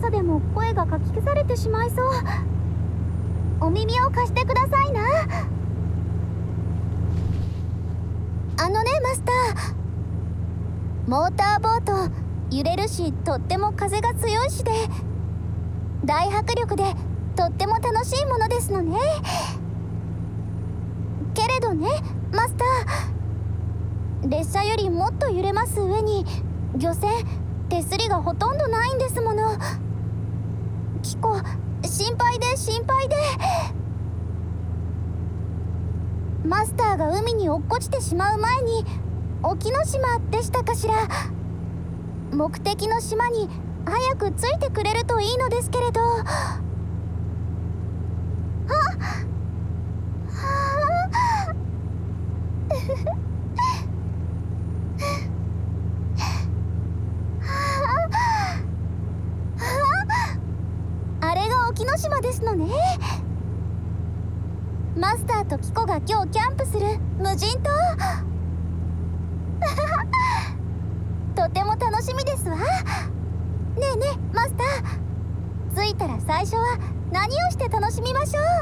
さでも声がかき消されてしまいそう。お耳を貸してくださいな。あのねマスター、モーターボート揺れるし、とっても風が強いしで大迫力でとっても楽しいものですのね。けれどねマスター、列車よりもっと揺れます上に漁船手すりがほとんどないんですもの。キコ、心配で心配で。マスターが海に落っこちてしまう前に沖ノ島でしたかしら。目的の島に早く着いてくれるといいのですけれど。あれが沖ノ島ですのね。マスターとキコが今日キャンプする無人島とても楽しみですわ。ねえねえマスター、着いたら最初は何をして楽しみましょう。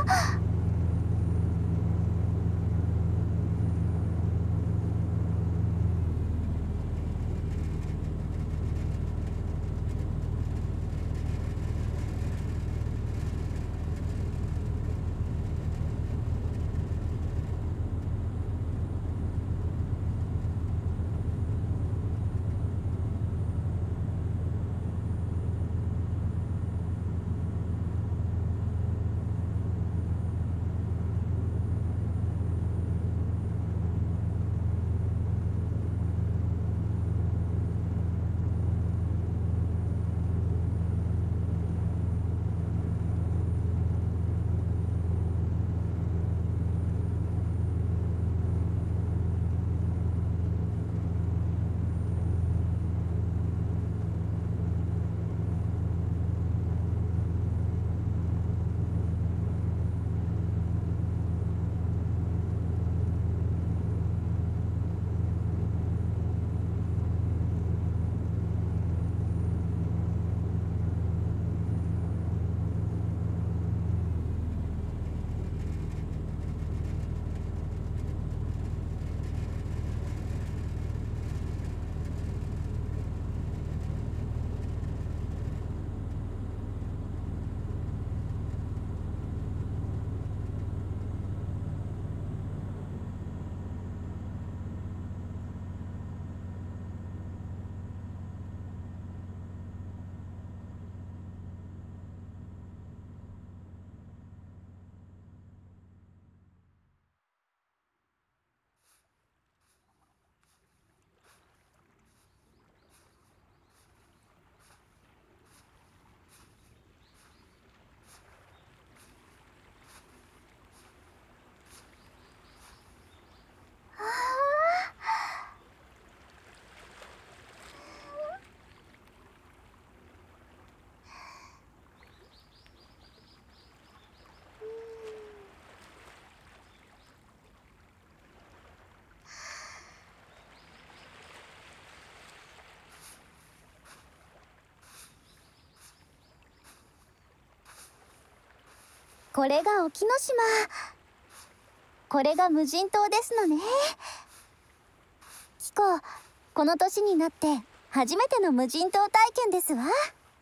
これが沖ノ島。これが無人島ですのね。キコ、この年になって初めての無人島体験ですわ。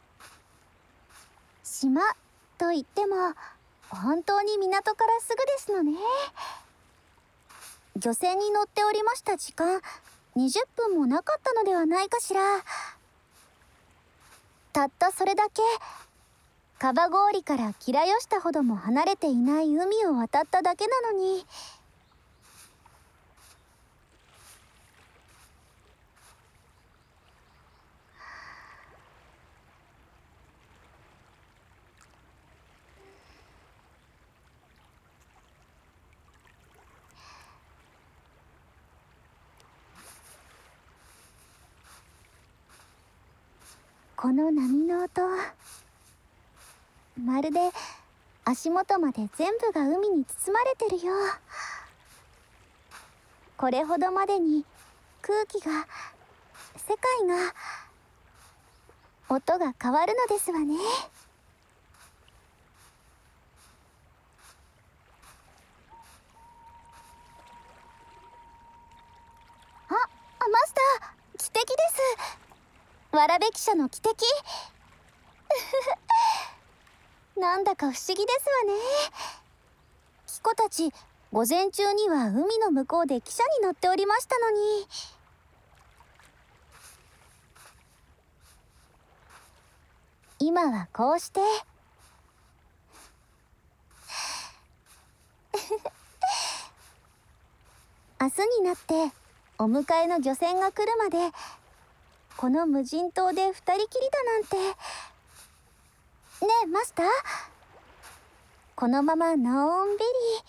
島といっても本当に港からすぐですのね。漁船に乗っておりました時間20分もなかったのではないかしら。たったそれだけカバ氷からキラヨシタほども離れていない海を渡っただけなのに。この波の音、まるで足元まで全部が海に包まれてるよ。これほどまでに空気が、世界が音が変わるのですわね。あ、マスター、汽笛です。わらべ記者の汽笛。なんだか不思議ですわね。キコたち、午前中には海の向こうで汽車に乗っておりましたのに。今はこうして明日になってお迎えの漁船が来るまでこの無人島で二人きりだなんて。ねえマスター、このままのんびり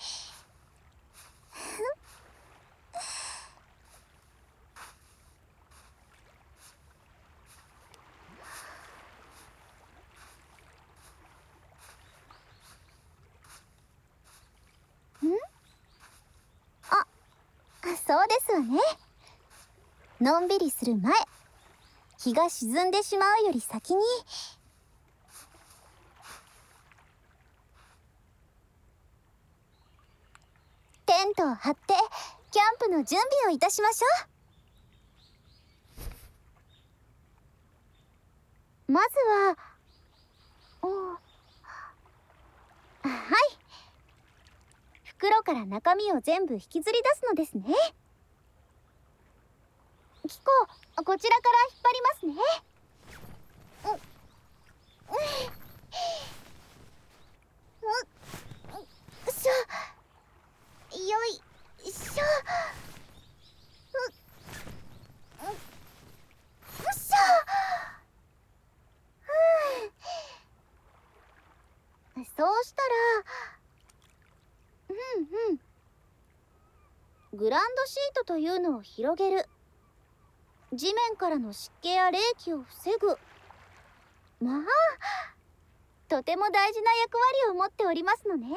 そうですわね。のんびりする前、日が沈んでしまうより先に。テントを張ってキャンプの準備をいたしましょう。まずははい、袋から中身を全部引きずり出すのですね。キコ、こちらから引っ張りますね。よいしょ。よっしゃ。そうしたらグランドシートというのを広げる。地面からの湿気や冷気を防ぐ。まあとても大事な役割を持っておりますのね。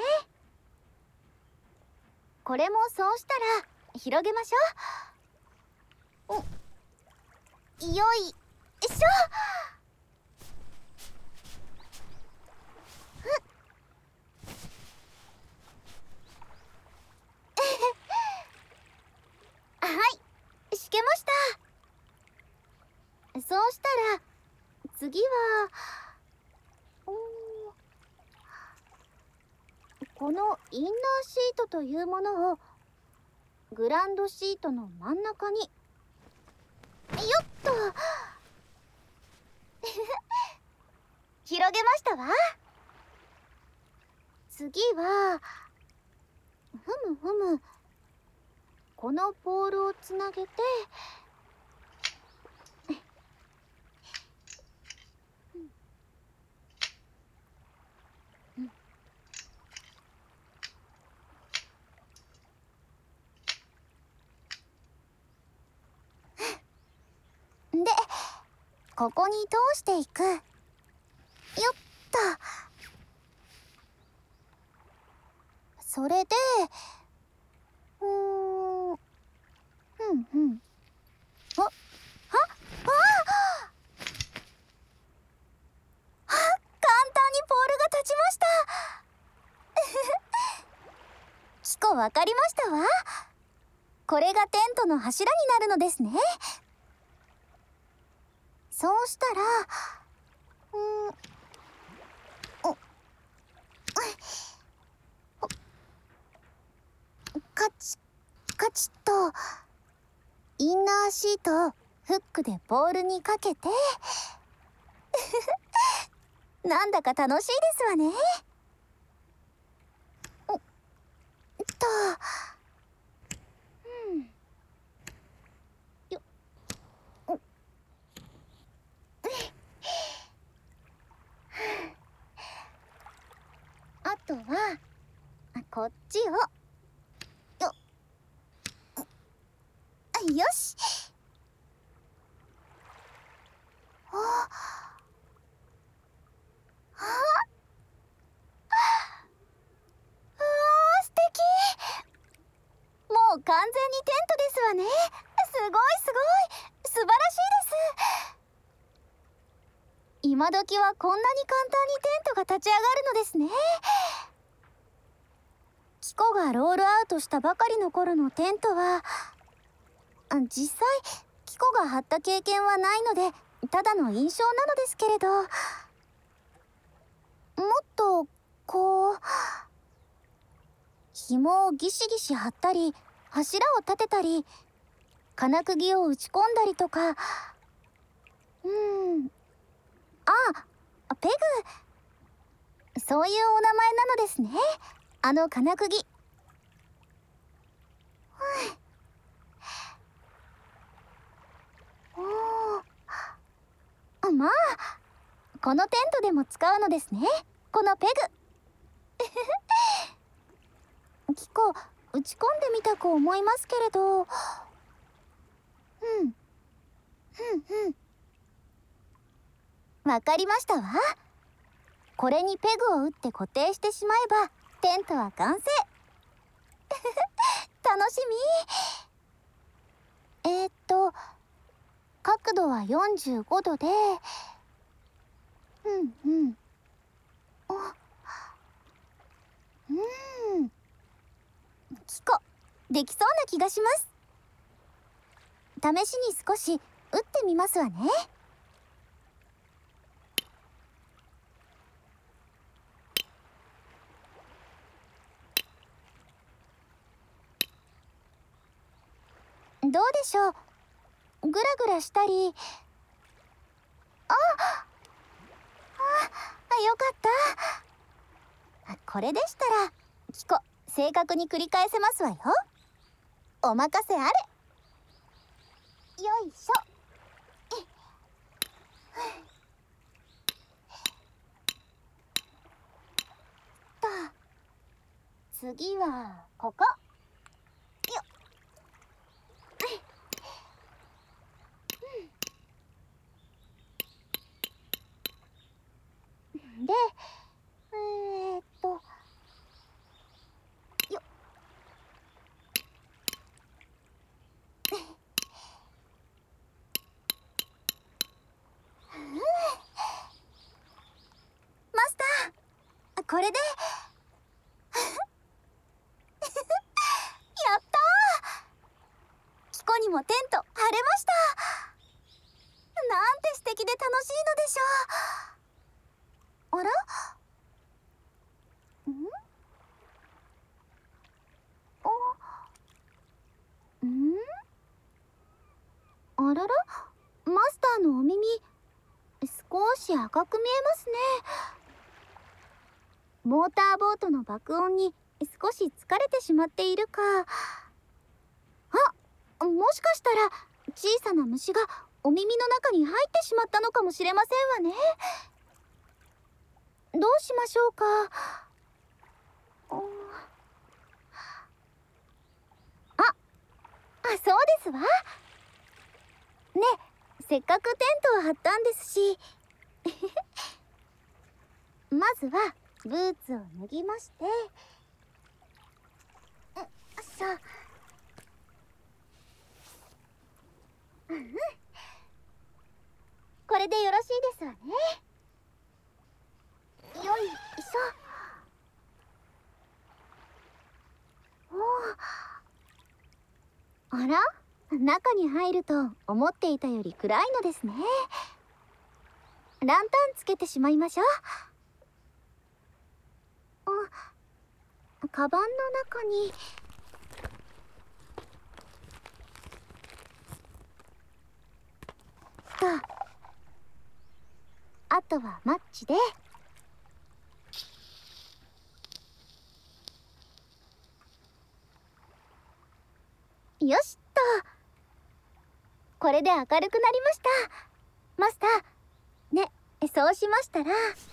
これもそうしたら広げましょう。よいしょ。はい、敷けました。そうしたら次はこのインナーシートというものをグランドシートの真ん中によっと広げましたわ。次はこのポールをつなげてで、ここに通していく。よっと。それで簡単にポールが立ちました。キコ、わかりましたわ。これがテントの柱になるのですね。そうしたらカチカチとインナーシートをフックでポールにかけてなんだか楽しいですわね。あとはこっちをよし。素敵。もう完全にテントですわね。すごい素晴らしいです。 今時はこんなに簡単にテントが立ち上がるのですね。キコがロールアウトしたばかりの頃のテントは、実際キコが張った経験はないのでただの印象なのですけれど、もっとこう紐をギシギシ張ったり柱を立てたり金釘を打ち込んだりとか、ペグ、そういうお名前なのですね、あの金釘。まあこのテントでも使うのですね、このペグ。キコ、打ち込んでみたく思いますけれど、わかりましたわ。これにペグを打って固定してしまえばテントは完成。楽しみ。角度は45度で、キコ、できそうな気がします。試しに少し打ってみますわね。どうでしょう。グラグラしたり、よかった。これでしたらキコ、正確に繰り返せますわよ。お任せあれ。よいしょ。次はここ。で、よっ。マスター、これでやったー。キコにもテント張れました。なんて素敵で楽しいのでしょう。あら？あらら、マスターのお耳少し赤く見えますね。モーターボートの爆音に少し疲れてしまっているか。もしかしたら小さな虫がお耳の中に入ってしまったのかもしれませんわね。どうしましょうか。そうですわね。せっかくテントを張ったんですしまずはブーツを脱ぎまして、これでよろしいですわね。よいしょ。あら、中に入ると思っていたより暗いのですね。ランタンつけてしまいましょう。カバンの中にあとはマッチで、よしっと。これで明るくなりました。マスターね、そうしましたら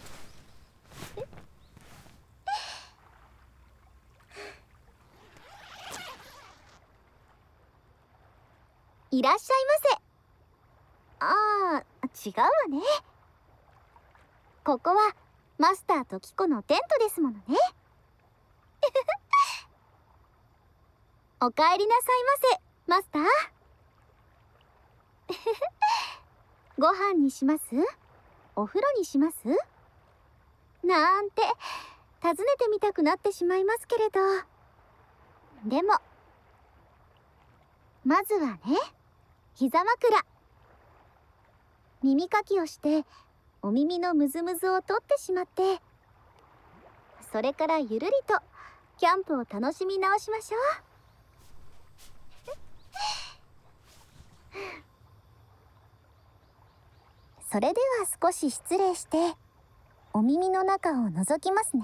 いらっしゃいませ。違うわね。ここはマスターとキコのテントですものね。おかえりなさいませ、マスター。ご飯にします？ お風呂にしますなんて尋ねてみたくなってしまいますけれど、でもまずはね、膝枕。耳かきをしてお耳のムズムズを取ってしまって、それからゆるりとキャンプを楽しみ直しましょう。それでは少し失礼してお耳の中を覗きますね。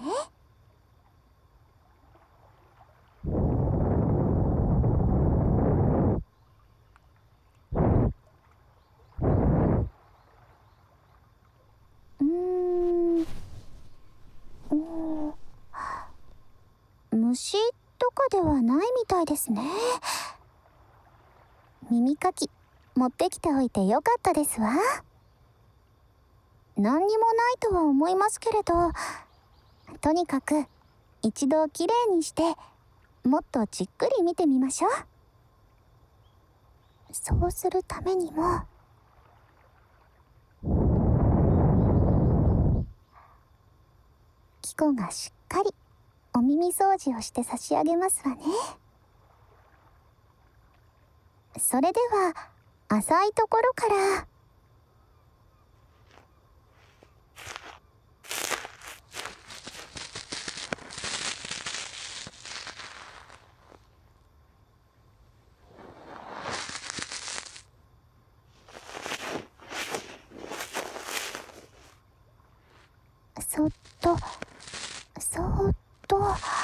虫とかではないみたいですね。耳かき持ってきておいてよかったですわ。何にもないとは思いますけれど、とにかく一度きれいにしてもっとじっくり見てみましょう。そうするためにもキコがしっかりお耳掃除をして差し上げますわね。それでは浅いところから。そっとそっと。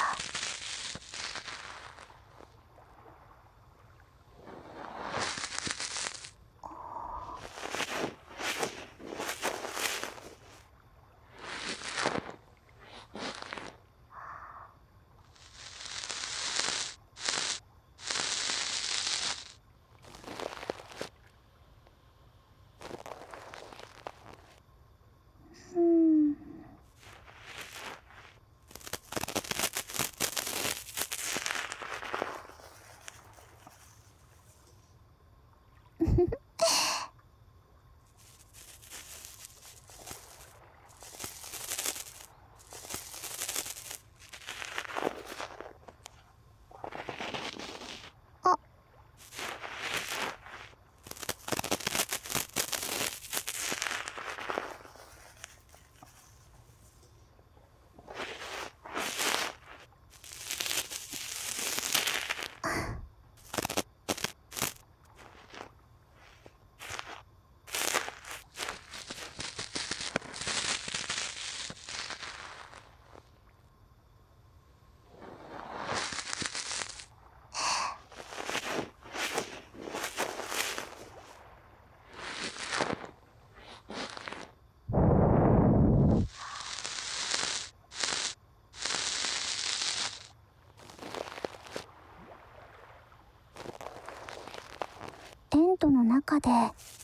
テントの中で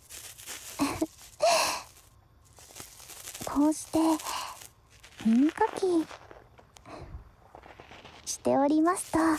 こうして耳かきしておりますと、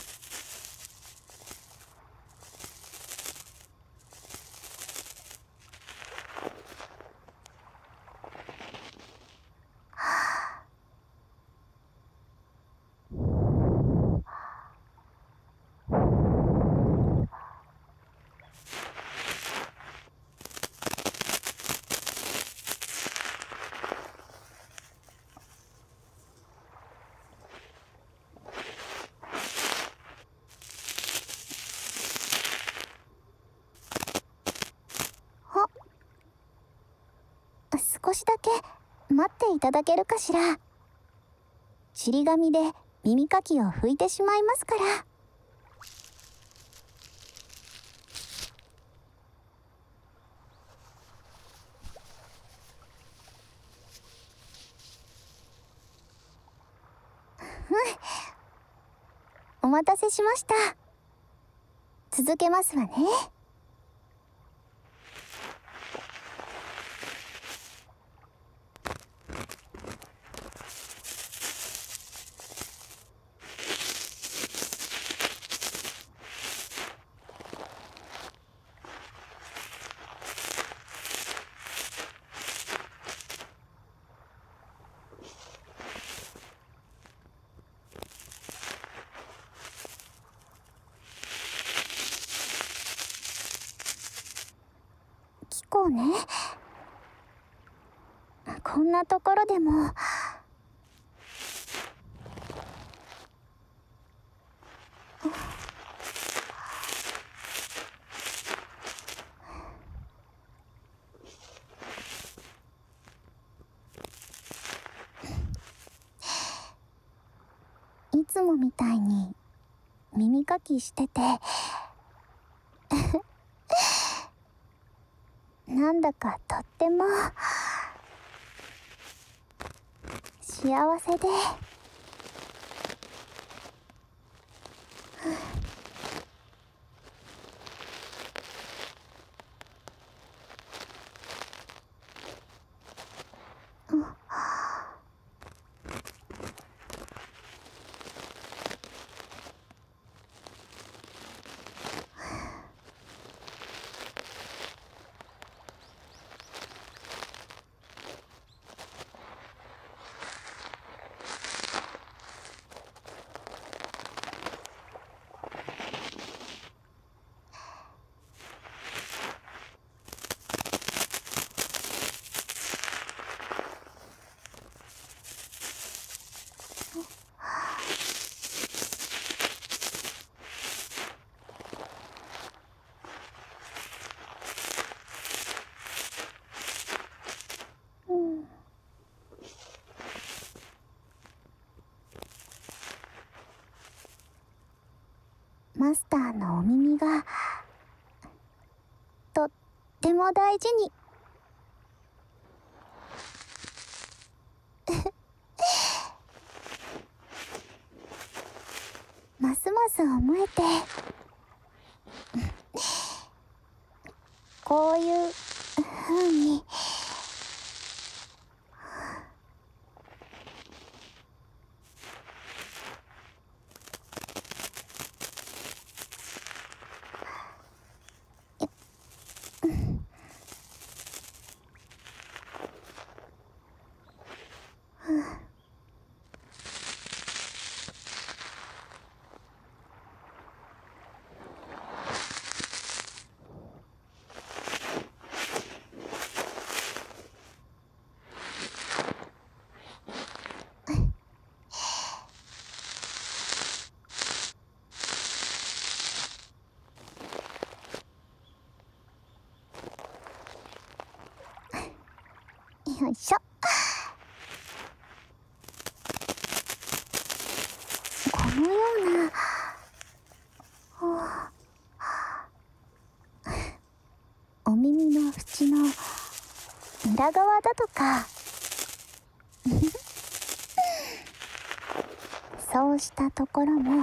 少しだけ待っていただけるかしら。ちり紙で耳かきを拭いてしまいますから。お待たせしました。続けますわね。 そうね。こんなところでもいつもみたいに耳かきしててなんだかとっても幸せで、マスターのお耳がとっても大事にますます思えて、こういう風によいしょ。このようなお耳の縁の裏側だとかそうしたところも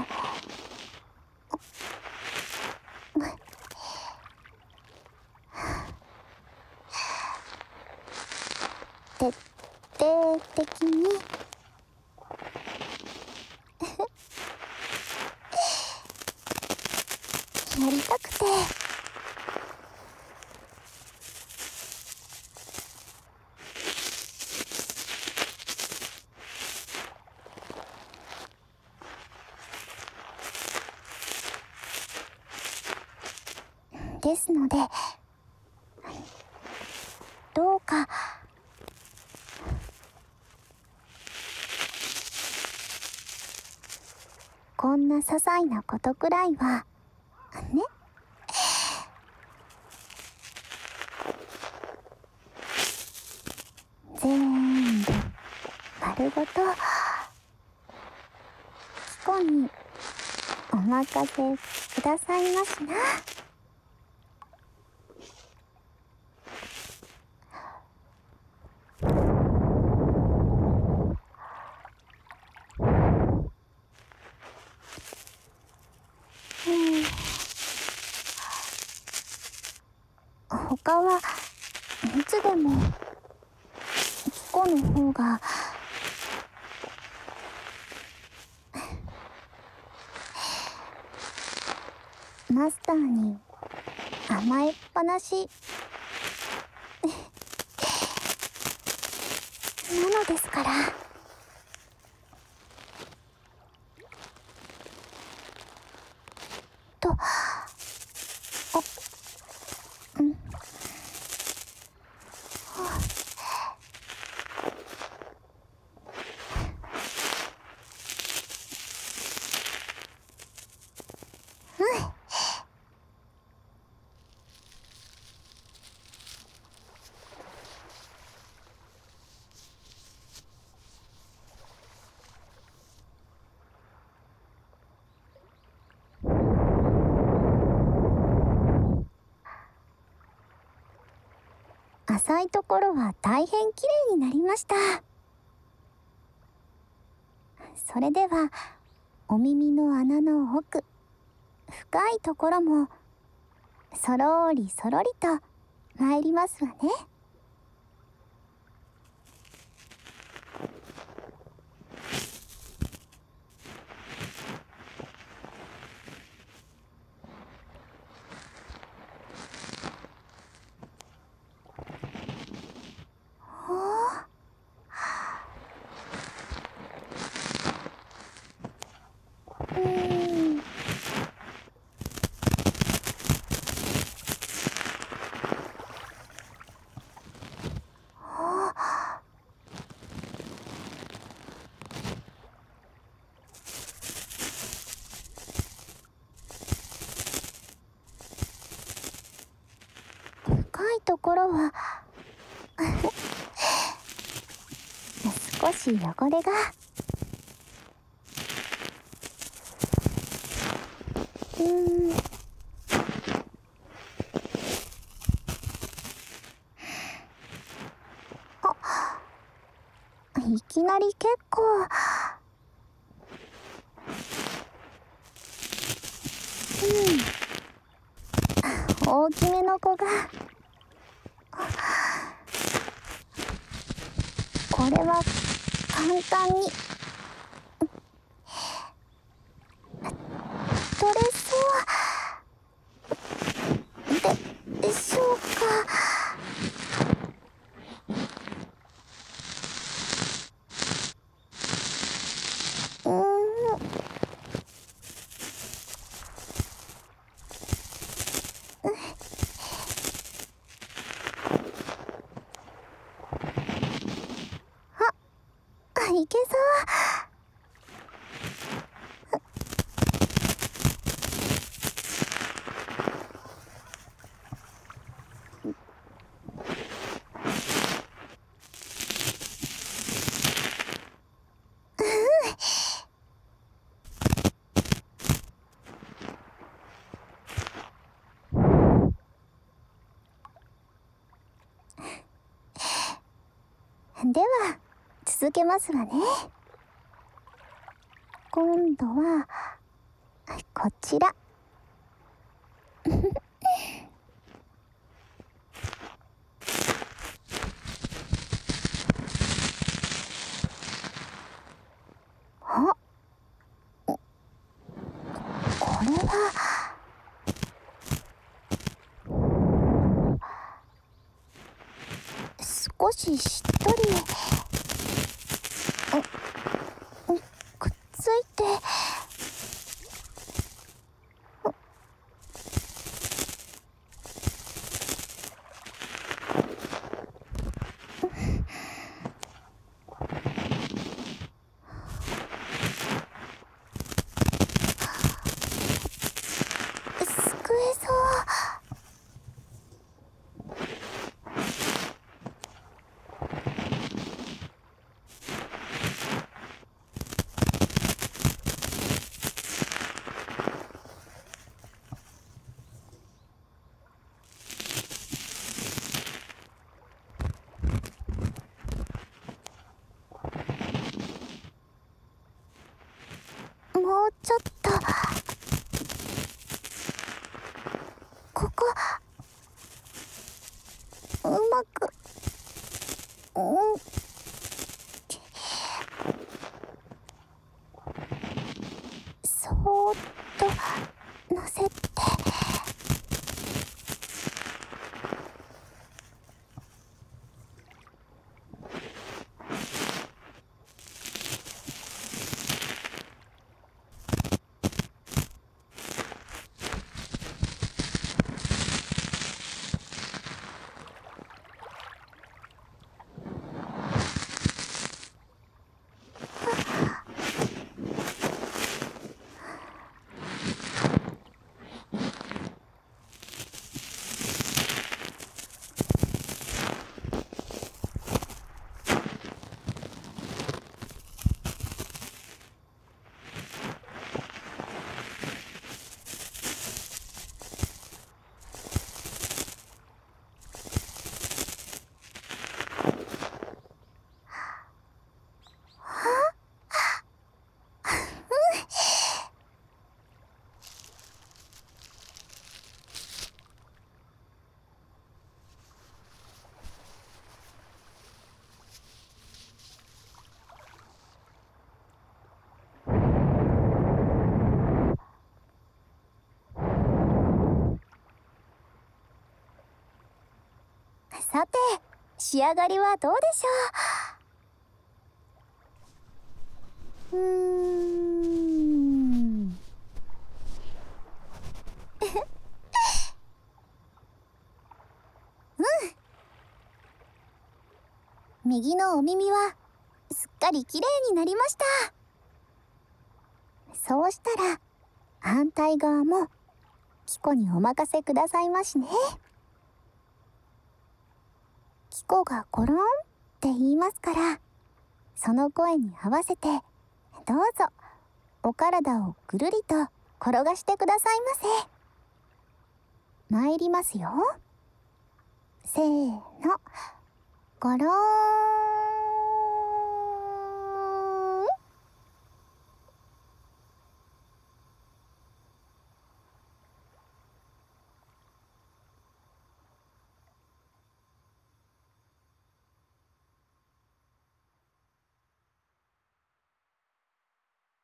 徹底的にやりたくて、ですのでどうかこんな些細なことくらいはね、全部丸ごとキコにお任せくださいましな。他はいつでもキコの方がマスターに甘えっぱなしなのですから。と、 浅いところは大変きれいになりました。それではお耳の穴の奥、深いところもそろりそろりと参りますわね。深いところは少し汚れが。いきなり結構大きめの子が。これは簡単に取れそうでしょうか。いけそう。では続けますわね。今度はこちら。あ、これは少ししっとりくっついて。救えそう。もうちょっと。ここうまくそーっと乗せて。 さて仕上がりはどうでしょう。右のお耳はすっかりきれいになりました。そうしたら反対側もキコにお任せくださいましね。キコがコロンって言いますから、その声に合わせてどうぞお体をぐるりと転がしてくださいませ。参りますよ。せーの、ゴローン。